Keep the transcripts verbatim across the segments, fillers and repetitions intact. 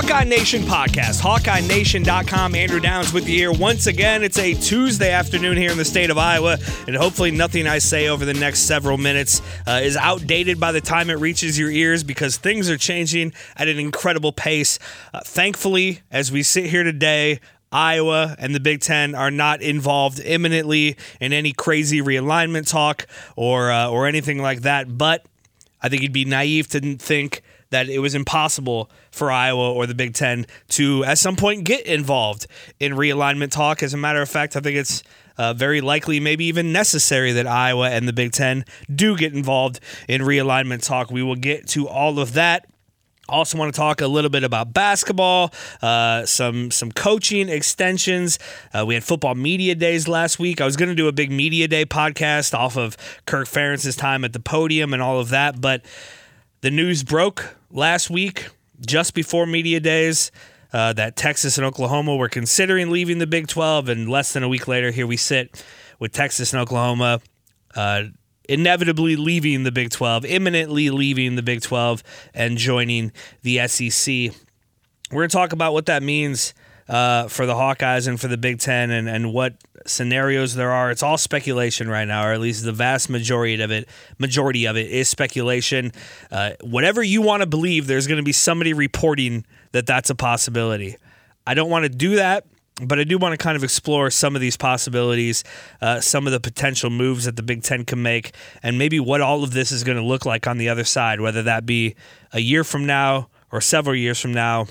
Hawkeye Nation podcast, Hawkeye Nation dot com. Andrew Downs with you here. Once again, it's a Tuesday afternoon here in the state of Iowa, and hopefully nothing I say over the next several minutes uh, is outdated by the time it reaches your ears, because things are changing at an incredible pace. Uh, thankfully, as we sit here today, Iowa and the Big Ten are not involved imminently in any crazy realignment talk or uh, or anything like that, but I think you'd be naive to think that it was impossible for Iowa or the Big Ten to, at some point, get involved in realignment talk. As a matter of fact, I think it's uh, very likely, maybe even necessary, that Iowa and the Big Ten do get involved in realignment talk. We will get to all of that. Also want to talk a little bit about basketball, uh, some some coaching extensions. Uh, we had football media days last week. I was going to do a big media day podcast off of Kirk Ferentz's time at the podium and all of that, but the news broke last week, just before media days, uh, that Texas and Oklahoma were considering leaving the Big twelve, and less than a week later, here we sit with Texas and Oklahoma uh, inevitably leaving the Big twelve, imminently leaving the Big twelve, and joining the S E C. We're going to talk about what that means uh, for the Hawkeyes and for the Big Ten, and, and what scenarios there are. It's all speculation right now, or at least the vast majority of it majority of it is speculation. Uh, whatever you want to believe, there's going to be somebody reporting that that's a possibility. I don't want to do that, but I do want to kind of explore some of these possibilities, uh, some of the potential moves that the Big Ten can make, and maybe what all of this is going to look like on the other side, whether that be a year from now or several years from now.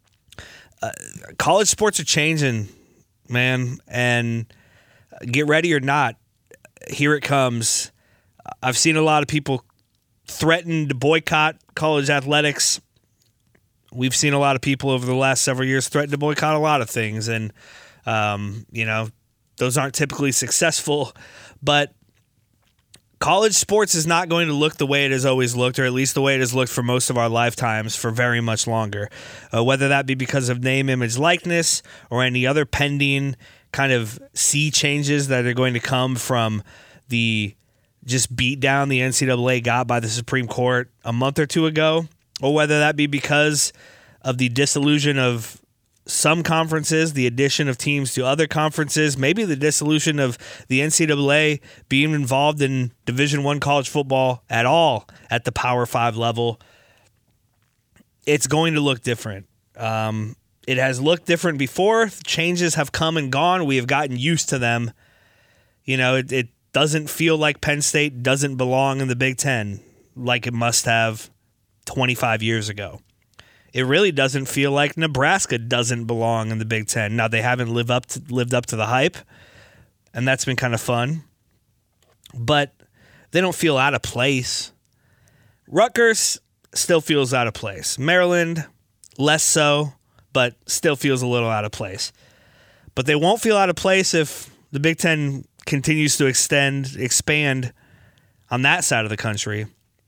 Uh, college sports are changing, man, and get ready or not, here it comes. I've seen a lot of people threaten to boycott college athletics. We've seen a lot of people over the last several years threaten to boycott a lot of things, and um, you know, those aren't typically successful. But college sports is not going to look the way it has always looked, or at least the way it has looked for most of our lifetimes, for very much longer. Uh, whether that be because of name, image, likeness, or any other pending kind of sea changes that are going to come from the just beat down the N C double A got by the Supreme Court a month or two ago, or whether that be because of the dissolution of some conferences, the addition of teams to other conferences, maybe the dissolution of the N C double A being involved in Division I college football at all at the Power Five level. It's going to look different. Um, It has looked different before. Changes have come and gone. We have gotten used to them. You know, it, it doesn't feel like Penn State doesn't belong in the Big Ten like it must have twenty-five years ago. It really doesn't feel like Nebraska doesn't belong in the Big Ten. Now, they haven't lived up to, lived up to the hype, and that's been kind of fun. But they don't feel out of place. Rutgers still feels out of place. Maryland, less so, but still feels a little out of place. But they won't feel out of place if the Big Ten continues to extend, expand on that side of the country.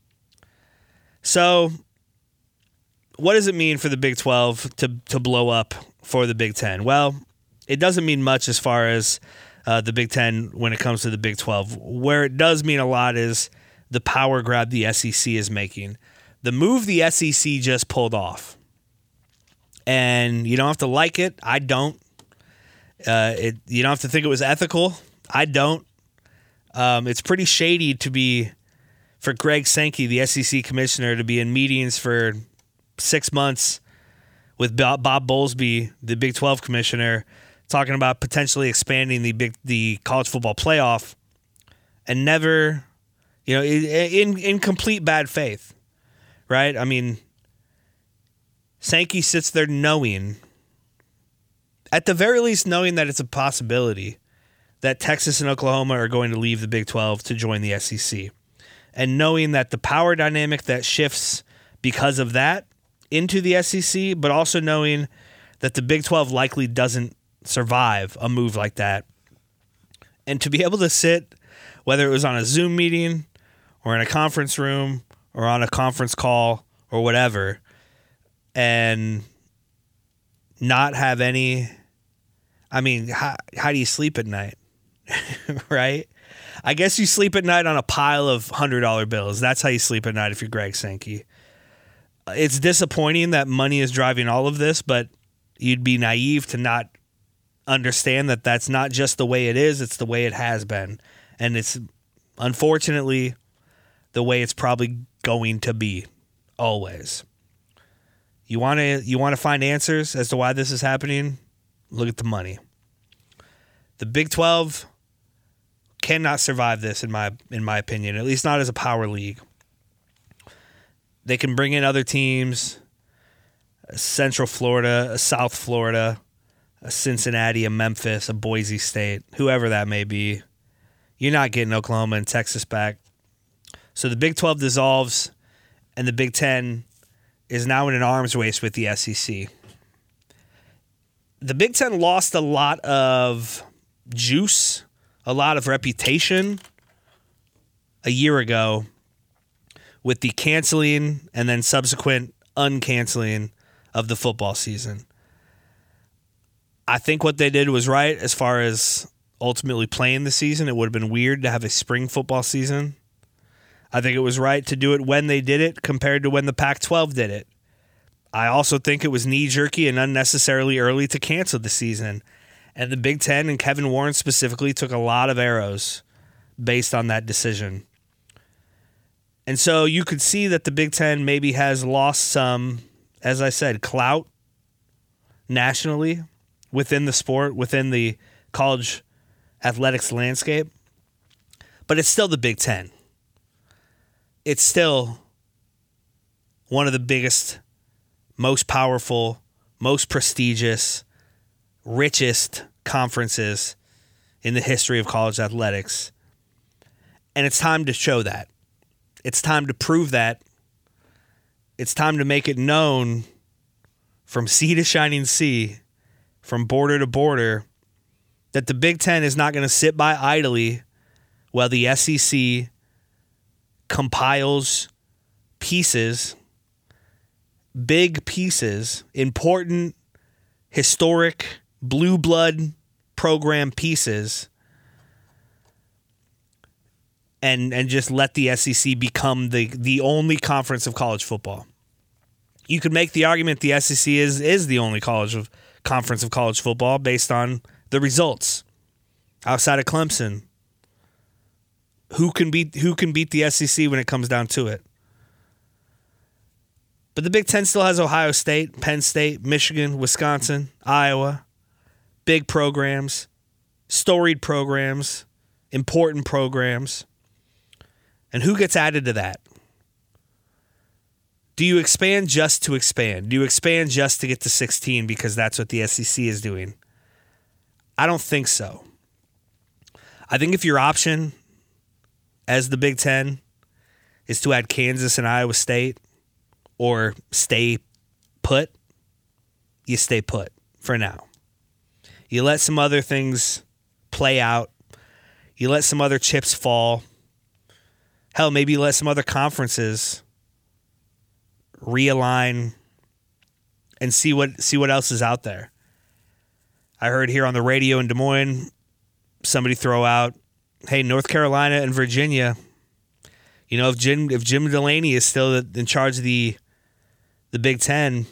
So, what does it mean for the Big twelve to, to blow up for the Big Ten? Well, it doesn't mean much as far as uh, the Big Ten when it comes to the Big twelve. Where it does mean a lot is the power grab the S E C is making. The move the S E C just pulled off. And you don't have to like it. I don't. Uh, it you don't have to think it was ethical. I don't. Um, it's pretty shady to be, for Greg Sankey, the S E C commissioner, to be in meetings for six months with Bob Bowlesby, the Big twelve commissioner, talking about potentially expanding the big the college football playoff, and never, you know, in in complete bad faith, right? I mean, Sankey sits there knowing, at the very least knowing that it's a possibility that Texas and Oklahoma are going to leave the Big twelve to join the S E C. And knowing that the power dynamic that shifts because of that into the S E C, but also knowing that the Big twelve likely doesn't survive a move like that. And to be able to sit, whether it was on a Zoom meeting or in a conference room or on a conference call or whatever, and not have any, I mean, how, how do you sleep at night, right? I guess you sleep at night on a pile of one hundred dollar bills. That's how you sleep at night if you're Greg Sankey. it's disappointing that money is driving all of this, but you'd be naive to not understand that that's not just the way it is, it's the way it has been. And it's unfortunately the way it's probably going to be always. You want to you want to find answers as to why this is happening? Look at the money. The Big twelve cannot survive this in my in my opinion, at least not as a power league. They can bring in other teams, a Central Florida, a South Florida, a Cincinnati, a Memphis, a Boise State, whoever that may be. You're not getting Oklahoma and Texas back. So the Big twelve dissolves, and the Big Ten is now in an arms race with the S E C. The Big Ten lost a lot of juice, a lot of reputation a year ago with the canceling and then subsequent uncanceling of the football season. I think what they did was right as far as ultimately playing the season. It would have been weird to have a spring football season. I think it was right to do it when they did it compared to when the Pac twelve did it. I also think it was knee-jerky and unnecessarily early to cancel the season. And the Big Ten and Kevin Warren specifically took a lot of arrows based on that decision. And so you could see that the Big Ten maybe has lost some, as I said, clout nationally within the sport, within the college athletics landscape. But it's still the Big Ten. It's still one of the biggest, most powerful, most prestigious, richest conferences in the history of college athletics. And it's time to show that. It's time to prove that. It's time to make it known from sea to shining sea, from border to border, that the Big Ten is not going to sit by idly while the S E C compiles pieces, big pieces, important, historic, blue blood program pieces, and and just let the S E C become the, the only conference of college football. You could make the argument the S E C is is the only college of conference of college football based on the results. Outside of Clemson, who can beat who can beat the S E C when it comes down to it? But the Big Ten still has Ohio State, Penn State, Michigan, Wisconsin, Iowa. Big programs, storied programs, important programs. And who gets added to that? Do you expand just to expand? Do you expand just to get to sixteen because that's what the S E C is doing? I don't think so. I think if your option as the Big Ten is to add Kansas and Iowa State or stay put, you stay put for now. You let some other things play out. You let some other chips fall. Hell, maybe you let some other conferences realign and see what see what else is out there. I heard here on the radio in Des Moines, somebody throw out, hey, North Carolina and Virginia, you know, if Jim if Jim Delaney is still in charge of the the Big Ten,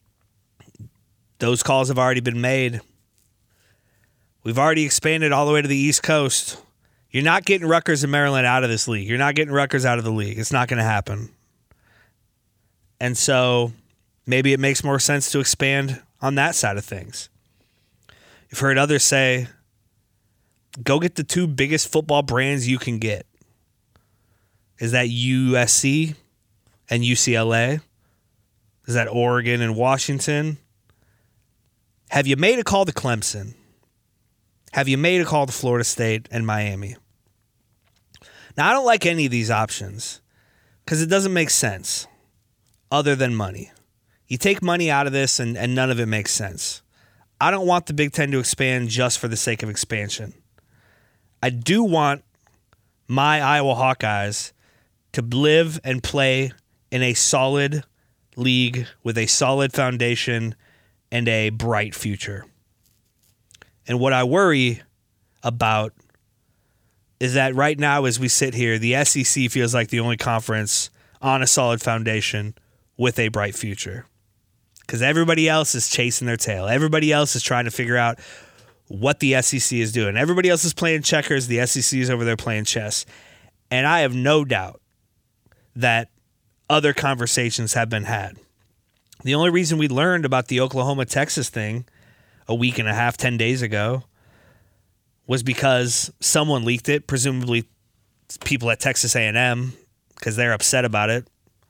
those calls have already been made. We've already expanded all the way to the East Coast. You're not getting Rutgers and Maryland out of this league. You're not getting Rutgers out of the league. It's not going to happen. And so maybe it makes more sense to expand on that side of things. You've heard others say, go get the two biggest football brands you can get. Is that U S C and U C L A? Is that Oregon and Washington? Have you made a call to Clemson? Have you made a call to Florida State and Miami? Now, I don't like any of these options because it doesn't make sense other than money. You take money out of this and, and none of it makes sense. I don't want the Big Ten to expand just for the sake of expansion. I do want my Iowa Hawkeyes to live and play in a solid league with a solid foundation and a bright future. And what I worry about is that right now as we sit here, the S E C feels like the only conference on a solid foundation with a bright future. Because everybody else is chasing their tail. Everybody else is trying to figure out what the S E C is doing. Everybody else is playing checkers. The S E C is over there playing chess. And I have no doubt that other conversations have been had. The only reason we learned about the Oklahoma-Texas thing a week and a half, ten days ago, was because someone leaked it, presumably people at Texas A and M, because they're upset about it.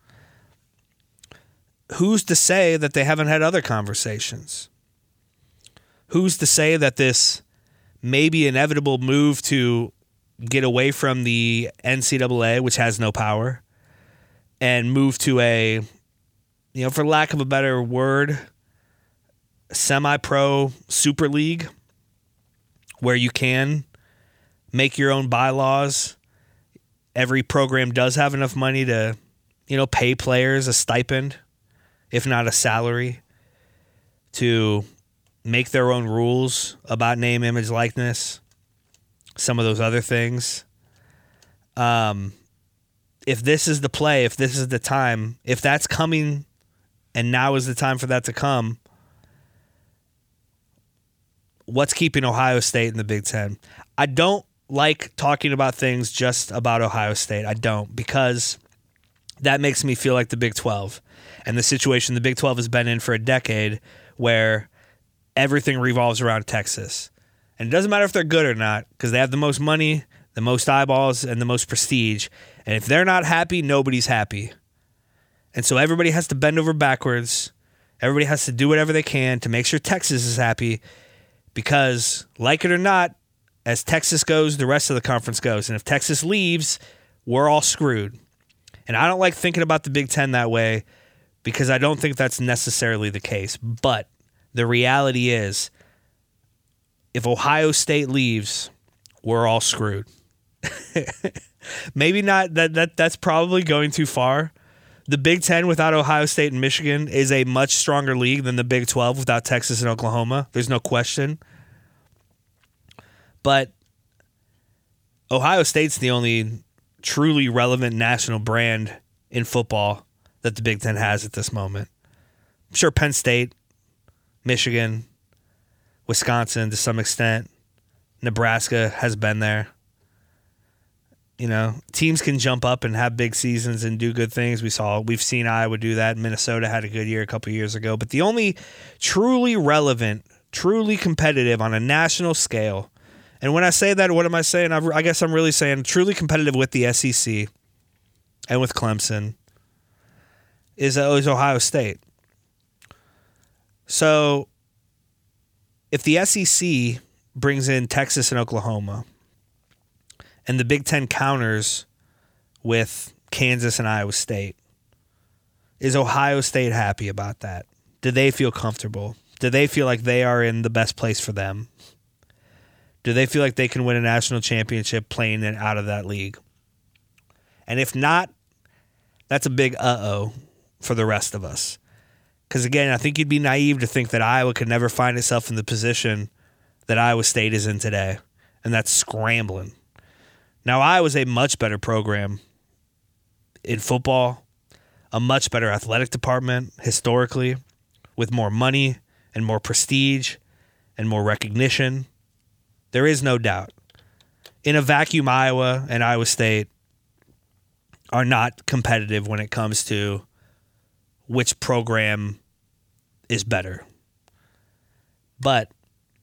Who's to say that they haven't had other conversations? Who's to say that this maybe inevitable move to get away from the N C double A, which has no power, and move to a, you know, for lack of a better word, semi-pro super league where you can make your own bylaws. Every program does have enough money to, you know, pay players a stipend, if not a salary, to make their own rules about name, image, likeness, some of those other things. Um, if this is the play, if this is the time, if that's coming and now is the time for that to come, what's keeping Ohio State in the Big Ten? I don't like talking about things just about Ohio State. I don't, because that makes me feel like the Big twelve and the situation the Big twelve has been in for a decade, where everything revolves around Texas. And it doesn't matter if they're good or not, because they have the most money, the most eyeballs, and the most prestige. And if they're not happy, nobody's happy. And so everybody has to bend over backwards. Everybody has to do whatever they can to make sure Texas is happy, because, like it or not, as Texas goes, the rest of the conference goes. And if Texas leaves, we're all screwed. And I don't like thinking about the Big Ten that way, because I don't think that's necessarily the case. But the reality is, if Ohio State leaves, we're all screwed. Maybe not. That that that's probably going too far. The Big Ten without Ohio State and Michigan is a much stronger league than the Big twelve without Texas and Oklahoma. There's no question. But Ohio State's the only truly relevant national brand in football that the Big Ten has at this moment. I'm sure Penn State, Michigan, Wisconsin to some extent, Nebraska has been there. You know, teams can jump up and have big seasons and do good things. We saw, we've seen Iowa do that. Minnesota had a good year a couple years ago. But the only truly relevant, truly competitive on a national scale, and when I say that, what am I saying? I guess I'm really saying truly competitive with the S E C and with Clemson is, is Ohio State. So if the S E C brings in Texas and Oklahoma, and the Big Ten counters with Kansas and Iowa State, is Ohio State happy about that? Do they feel comfortable? Do they feel like they are in the best place for them? Do they feel like they can win a national championship playing it out of that league? And if not, that's a big uh-oh for the rest of us. Because, again, I think you'd be naive to think that Iowa could never find itself in the position that Iowa State is in today, and that's scrambling. Now, Iowa's a much better program in football, a much better athletic department historically, with more money and more prestige and more recognition. There is no doubt. In a vacuum, Iowa and Iowa State are not competitive when it comes to which program is better. But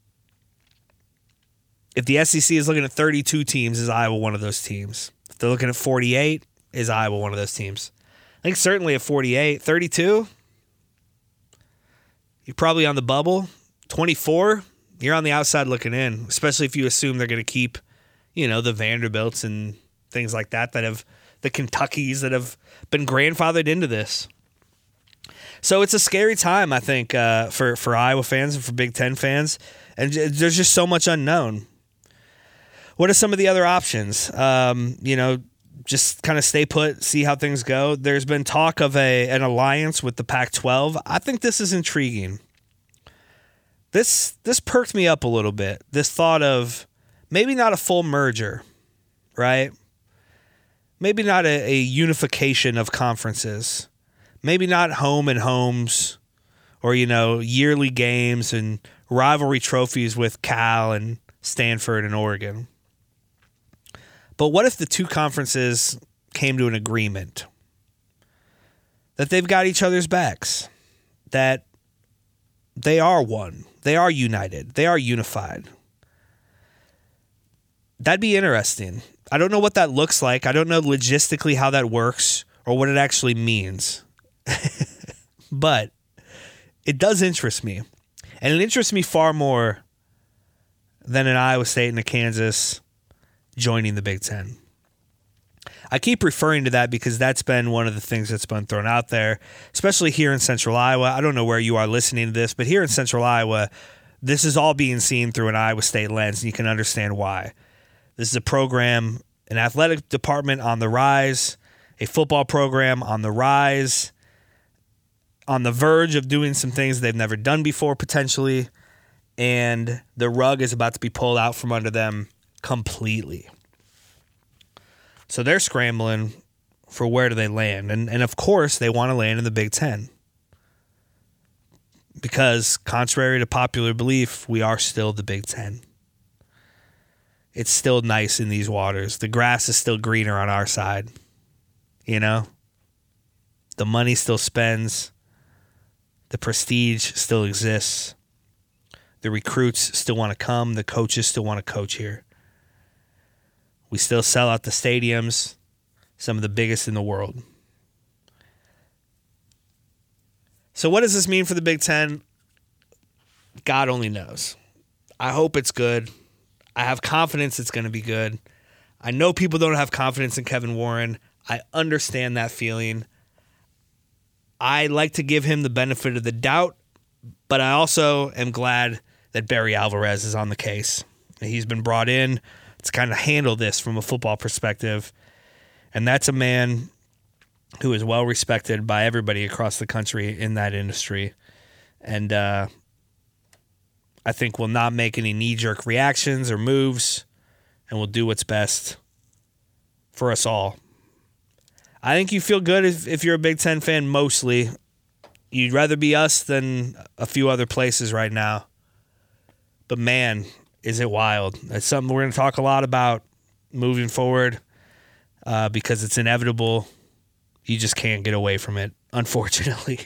if the S E C is looking at thirty-two teams, is Iowa one of those teams? If they're looking at forty-eight, is Iowa one of those teams? I think certainly at forty-eight. thirty-two, you're probably on the bubble. twenty-four, you're on the outside looking in, especially if you assume they're going to keep, you know, the Vanderbilts and things like that, that have, the Kentuckys that have been grandfathered into this. So it's a scary time, I think, uh, for, for Iowa fans and for Big Ten fans. And there's just so much unknown. What are some of the other options? Um, you know, just kind of stay put, see how things go. There's been talk of a an alliance with the Pac twelve. I think this is intriguing. This this perked me up a little bit. This thought of maybe not a full merger, right? Maybe not a, a unification of conferences, maybe not home and homes or, you know, yearly games and rivalry trophies with Cal and Stanford and Oregon. But what if the two conferences came to an agreement that they've got each other's backs, that they are one, they are united, they are unified? That'd be interesting. I don't know what that looks like. I don't know logistically how that works or what it actually means. But it does interest me. And it interests me far more than an Iowa State and a Kansas joining the Big Ten. I keep referring to that because that's been one of the things that's been thrown out there, especially here in Central Iowa. I don't know where you are listening to this, but here in Central Iowa, this is all being seen through an Iowa State lens, and you can understand why. This is a program, an athletic department on the rise, a football program on the rise, on the verge of doing some things they've never done before potentially, and the rug is about to be pulled out from under them completely. So they're scrambling for where do they land. And, and of course, they want to land in the Big Ten. Because contrary to popular belief, we are still the Big Ten. It's still nice in these waters. The grass is still greener on our side. You know? The money still spends. The prestige still exists. The recruits still want to come. The coaches still want to coach here. We still sell out the stadiums, some of the biggest in the world. So what does this mean for the Big Ten? God only knows. I hope it's good. I have confidence it's going to be good. I know people don't have confidence in Kevin Warren. I understand that feeling. I like to give him the benefit of the doubt, but I also am glad that Barry Alvarez is on the case. He's been brought in to kind of handle this from a football perspective, and that's a man who is well respected by everybody across the country in that industry, and uh, I think will not make any knee-jerk reactions or moves, and will do what's best for us all. I think you feel good if, if you're a Big Ten fan mostly. You'd rather be us than a few other places right now. But man, is it wild. It's something we're going to talk a lot about moving forward uh, because it's inevitable. You just can't get away from it, unfortunately.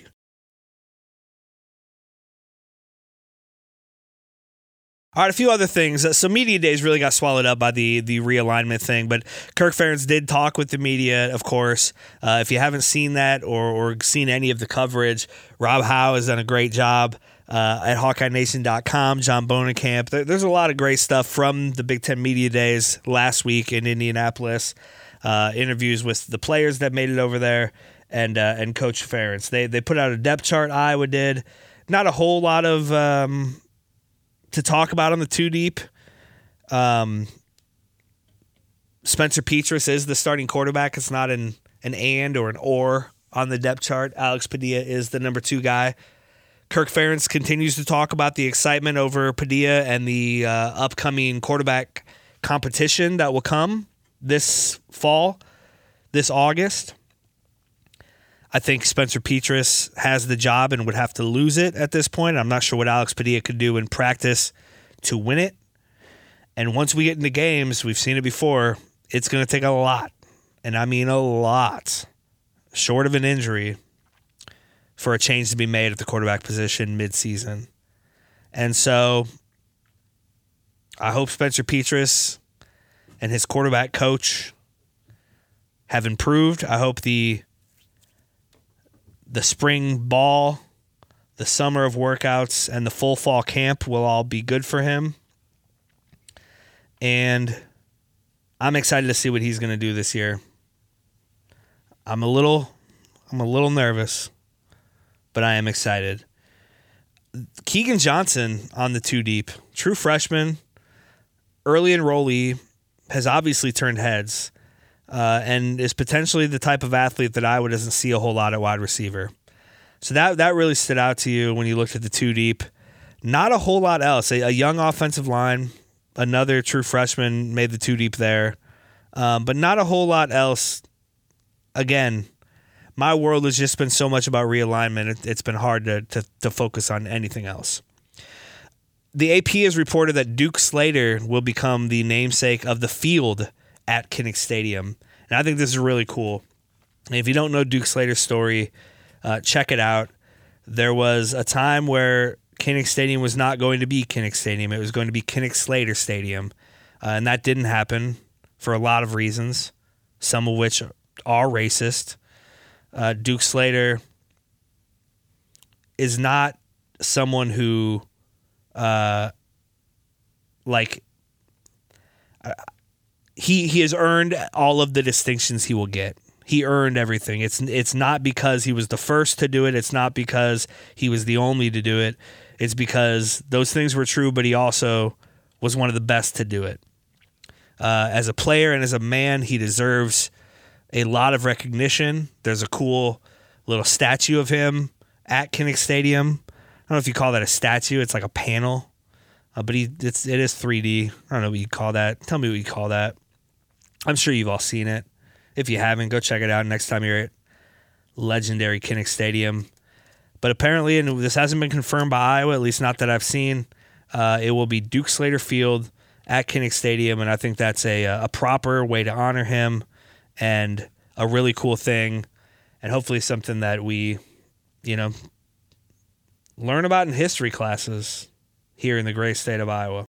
All right, a few other things. So media days really got swallowed up by the the realignment thing, but Kirk Ferentz did talk with the media, of course. Uh, if you haven't seen that or, or seen any of the coverage, Rob Howe has done a great job uh, at Hawkeye Nation dot com, John Bonenkamp. There, there's a lot of great stuff from the Big Ten media days last week in Indianapolis. Uh, interviews with the players that made it over there and uh, and Coach Ferentz. They, they put out a depth chart, Iowa did. Not a whole lot of... Um, to talk about on the two deep. Um, Spencer Petras is the starting quarterback. It's not an, an and or an or on the depth chart. Alex Padilla is the number two guy. Kirk Ferentz continues to talk about the excitement over Padilla and the uh, upcoming quarterback competition that will come this fall, this August. I think Spencer Petras has the job and would have to lose it at this point. I'm not sure what Alex Padilla could do in practice to win it. And once we get into games, we've seen it before, it's going to take a lot. And I mean a lot, short of an injury, for a change to be made at the quarterback position midseason. And so I hope Spencer Petras and his quarterback coach have improved. I hope the The spring ball, the summer of workouts, and the full fall camp will all be good for him. And I'm excited to see what he's going to do this year. I'm a little, I'm a little nervous, but I am excited. Keegan Johnson on the two deep, true freshman, early enrollee, has obviously turned heads. Uh, and is potentially the type of athlete that Iowa doesn't see a whole lot at wide receiver. So that that really stood out to you when you looked at the two deep. Not a whole lot else. A, a young offensive line, another true freshman made the two deep there. Um, but not a whole lot else. Again, my world has just been so much about realignment. It, it's been hard to, to to focus on anything else. The A P has reported that Duke Slater will become the namesake of the field at Kinnick Stadium. And I think this is really cool. And if you don't know Duke Slater's story, uh, check it out. There was a time where Kinnick Stadium was not going to be Kinnick Stadium. It was going to be Kinnick Slater Stadium. Uh, and that didn't happen for a lot of reasons, some of which are racist. Uh, Duke Slater is not someone who, uh, like, uh, he he has earned all of the distinctions he will get. He earned everything. It's it's not because he was the first to do it. It's not because he was the only to do it. It's because those things were true, but he also was one of the best to do it. Uh, as a player and as a man, he deserves a lot of recognition. There's a cool little statue of him at Kinnick Stadium. I don't know if you call that a statue. It's like a panel, uh, but he it's it is three D. I don't know what you call that. Tell me what you call that. I'm sure you've all seen it. If you haven't, go check it out next time you're at legendary Kinnick Stadium. But apparently, and this hasn't been confirmed by Iowa, at least not that I've seen, uh, it will be Duke Slater Field at Kinnick Stadium, and I think that's a a proper way to honor him and a really cool thing, and hopefully something that we, you know, learn about in history classes here in the great state of Iowa.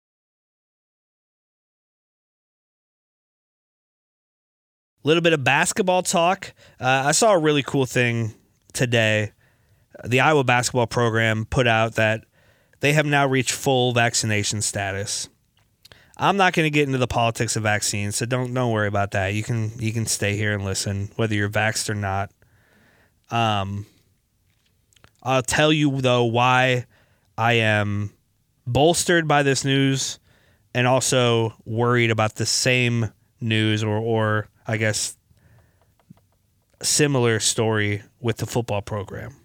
A little bit of basketball talk. Uh, I saw a really cool thing today. The Iowa basketball program put out that they have now reached full vaccination status. I'm not going to get into the politics of vaccines, so don't don't worry about that. You can you can stay here and listen, whether you're vaxxed or not. Um, I'll tell you, though, why I am bolstered by this news and also worried about the same news or, or I guess, similar story with the football program.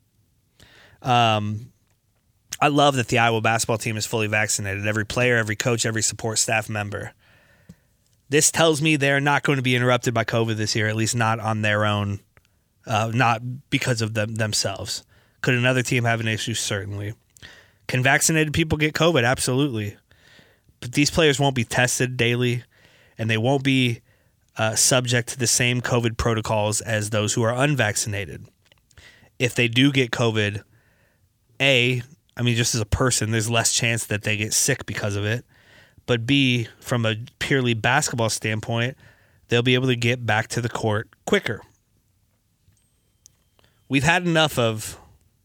Um, I love that the Iowa basketball team is fully vaccinated. Every player, every coach, every support staff member. This tells me they're not going to be interrupted by COVID this year, at least not on their own, uh, not because of them themselves. Could another team have an issue? Certainly. Can vaccinated people get COVID? Absolutely. But these players won't be tested daily, and they won't be uh, subject to the same COVID protocols as those who are unvaccinated. If they do get COVID, A, I mean, just as a person, there's less chance that they get sick because of it. But B, from a purely basketball standpoint, they'll be able to get back to the court quicker. We've had enough of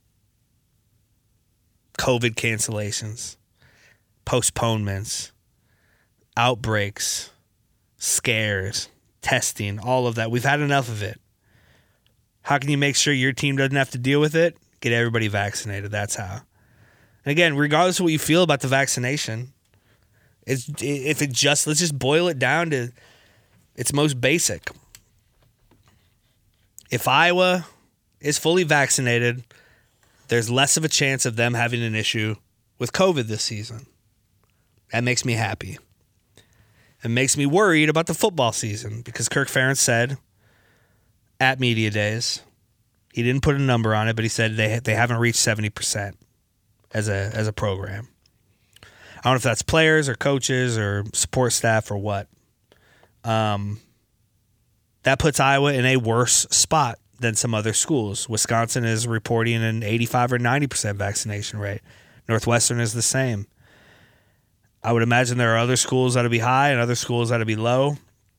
COVID cancellations, postponements, outbreaks, scares, testing, all of that. We've had enough of it. How can you make sure your team doesn't have to deal with it? Get everybody vaccinated. That's how. And again, regardless of what you feel about the vaccination, it's if it just let's just boil it down to its most basic. If Iowa is fully vaccinated, there's less of a chance of them having an issue with COVID this season. That makes me happy. It makes me worried about the football season because Kirk Ferentz said at media days, he didn't put a number on it, but he said they they haven't reached seventy percent as a as a program. I don't know if that's players or coaches or support staff or what. Um, that puts Iowa in a worse spot than some other schools. Wisconsin is reporting an eighty-five or ninety percent vaccination rate. Northwestern is the same. I would imagine there are other schools that'll be high and other schools that'll be low.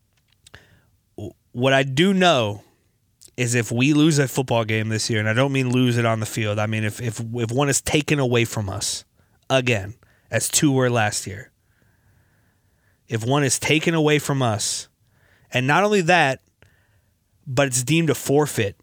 What I do know is if we lose a football game this year, and I don't mean lose it on the field, I mean if if if one is taken away from us again, as two were last year. If one is taken away from us, and not only that, but it's deemed a forfeit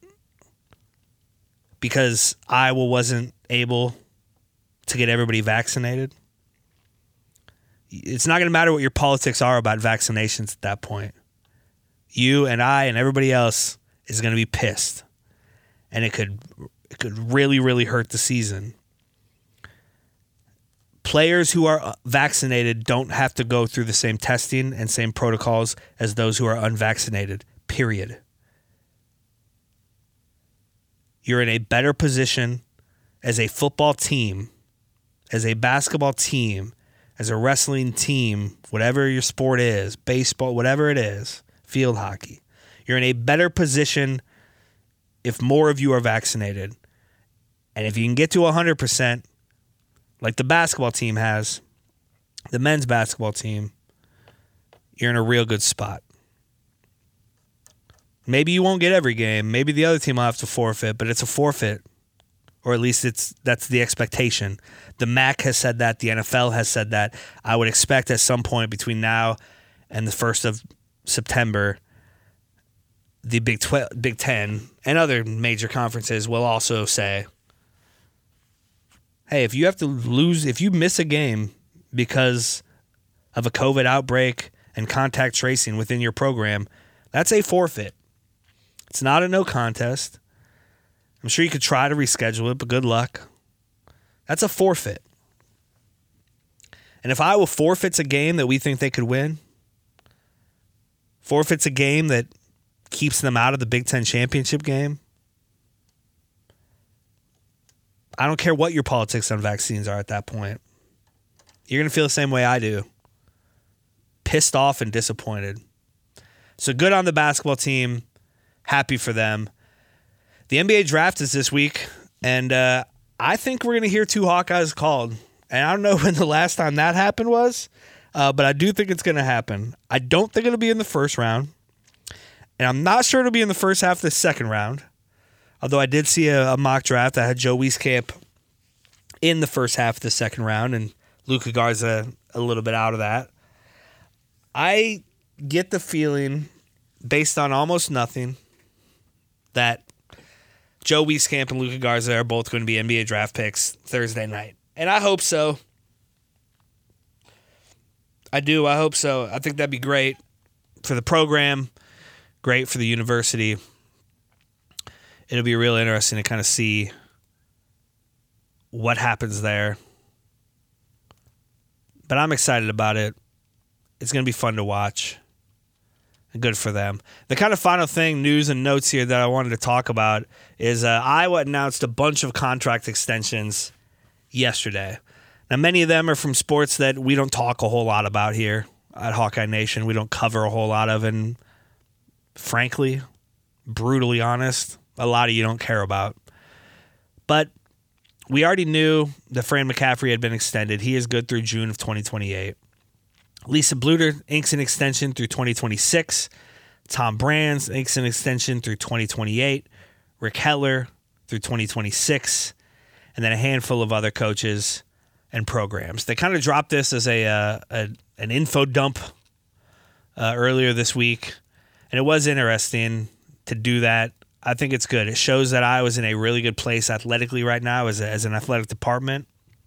because Iowa wasn't able to get everybody vaccinated. It's not going to matter what your politics are about vaccinations at that point. You and I and everybody else is going to be pissed. And it could it could really, really hurt the season. Players who are vaccinated don't have to go through the same testing and same protocols as those who are unvaccinated, period. you're in a better position as a football team, as a basketball team, as a wrestling team, whatever your sport is, baseball, whatever it is, field hockey. You're in a better position if more of you are vaccinated. And if you can get to one hundred percent, like the basketball team has, the men's basketball team, you're in a real good spot. Maybe you won't get every game. Maybe the other team will have to forfeit, but it's a forfeit. Or at least it's that's the expectation. The M A C has said that. The N F L has said that. I would expect at some point between now and the first of September, the Big twelve, Big Ten and other major conferences will also say, hey, if you have to lose, if you miss a game because of a COVID outbreak and contact tracing within your program, that's a forfeit. It's not a no contest. I'm sure you could try to reschedule it, but good luck. That's a forfeit. And if Iowa forfeits a game that we think they could win, forfeits a game that keeps them out of the Big Ten championship game, I don't care what your politics on vaccines are at that point. You're going to feel the same way I do. Pissed off and disappointed. So good on the basketball team. Happy for them. The N B A draft is this week, and uh, I think we're going to hear two Hawkeyes called. And I don't know when the last time that happened was, uh, but I do think it's going to happen. I don't think it'll be in the first round, and I'm not sure it'll be in the first half of the second round, although I did see a, a mock draft that had Joe Wieskamp in the first half of the second round and Luka Garza a little bit out of that. I get the feeling, based on almost nothing, that Joe Wieskamp and Luka Garza are both going to be N B A draft picks Thursday night. And I hope so. I do. I hope so. I think that'd be great for the program, great for the university. It'll be real interesting to kind of see what happens there. But I'm excited about it. It's going to be fun to watch. Good for them. The kind of final thing, news and notes here that I wanted to talk about is uh, Iowa announced a bunch of contract extensions yesterday. Now, many of them are from sports that we don't talk a whole lot about here at Hawkeye Nation. We don't cover a whole lot of, and frankly, brutally honest, a lot of you don't care about. But we already knew that Fran McCaffrey had been extended. He is good through June of twenty twenty-eight. Lisa Bluter inks an extension through twenty twenty-six. Tom Brands inks an extension through twenty twenty-eight. Rick Hettler through twenty twenty-six. And then a handful of other coaches and programs. They kind of dropped this as a, uh, a an info dump uh, earlier this week. And it was interesting to do that. I think it's good. It shows that Iowa's in a really good place athletically right now as, a, as an athletic department.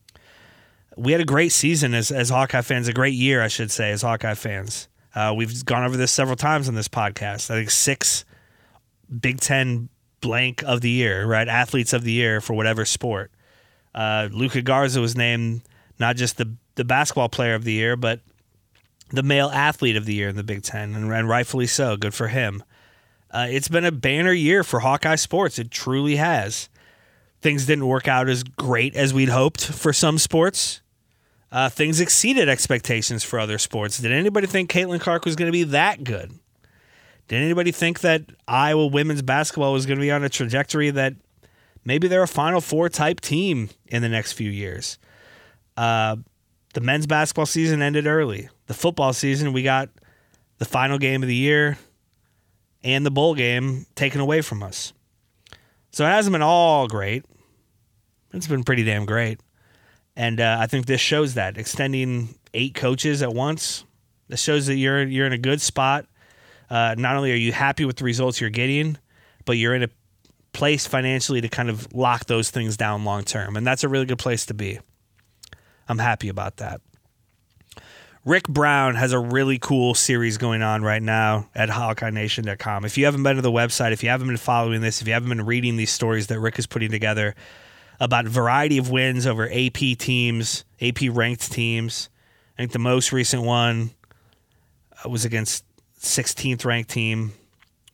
We had a great season as as Hawkeye fans, a great year, I should say, as Hawkeye fans. Uh, we've gone over this several times on this podcast. I think six Big Ten blank of the year, right? Athletes of the year for whatever sport. Uh, Luka Garza was named not just the, the basketball player of the year, but the male athlete of the year in the Big Ten, and, and rightfully so. Good for him. Uh, it's been a banner year for Hawkeye sports. It truly has. Things didn't work out as great as we'd hoped for some sports. Uh, things exceeded expectations for other sports. Did anybody think Caitlin Clark was going to be that good? Did anybody think that Iowa women's basketball was going to be on a trajectory that maybe they're a Final Four type team in the next few years? Uh, the men's basketball season ended early. The football season, we got the final game of the year and the bowl game taken away from us. So it hasn't been all great. It's been pretty damn great. And uh, I think this shows that. Extending eight coaches at once, this shows that you're you're in a good spot. Uh, not only are you happy with the results you're getting, but you're in a place financially to kind of lock those things down long term. And that's a really good place to be. I'm happy about that. Rick Brown has a really cool series going on right now at Hawkeye Nation dot com. If you haven't been to the website, if you haven't been following this, if you haven't been reading these stories that Rick is putting together about a variety of wins over A P teams, A P-ranked teams. I think the most recent one was against sixteenth-ranked team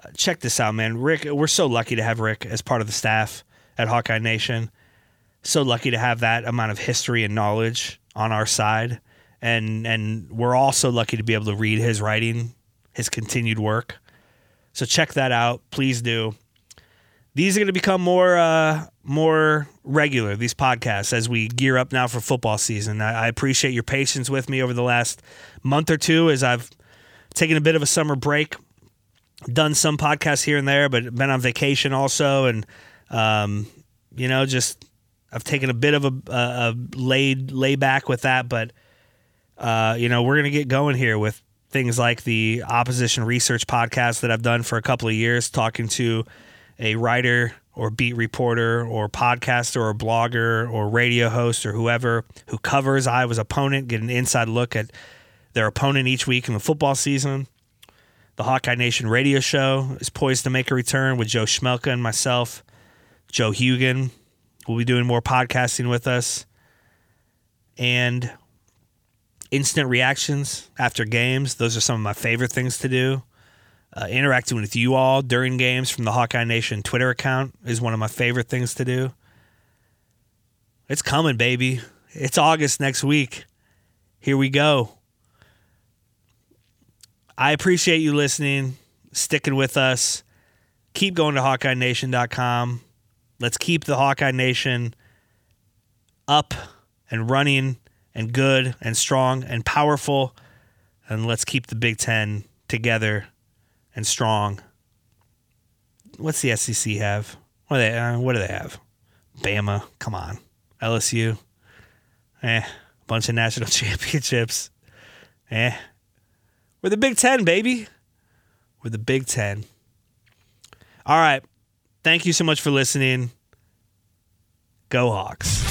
check this out, man. Rick, we're so lucky to have Rick as part of the staff at Hawkeye Nation. So lucky to have that amount of history and knowledge on our side. And and we're also lucky to be able to read his writing, his continued work. So check that out. Please do. These are going to become more uh, more regular, these podcasts, as we gear up now for football season. I, I appreciate your patience with me over the last month or two as I've taken a bit of a summer break, done some podcasts here and there, but been on vacation also. And, um, you know, just I've taken a bit of a, a, a laid lay back with that. But, uh, you know, we're going to get going here with things like the opposition research podcast that I've done for a couple of years, talking to a writer or beat reporter or podcaster or blogger or radio host or whoever who covers Iowa's opponent, get an inside look at their opponent each week in the football season. The Hawkeye Nation radio show is poised to make a return with Joe Schmelka and myself. Joe Hugan will be doing more podcasting with us. And instant reactions after games, those are some of my favorite things to do. Uh, interacting with you all during games from the Hawkeye Nation Twitter account is one of my favorite things to do. It's coming, baby. It's August next week. Here we go. I appreciate you listening, sticking with us. Keep going to Hawkeye Nation dot com. Let's keep the Hawkeye Nation up and running and good and strong and powerful. And let's keep the Big Ten together and strong. What's the S E C have? What do they, uh, what do they have? Bama. Come on. L S U. Eh. Bunch of national championships. Eh. We're the Big Ten, baby. We're the Big Ten. All right. Thank you so much for listening. Go Hawks.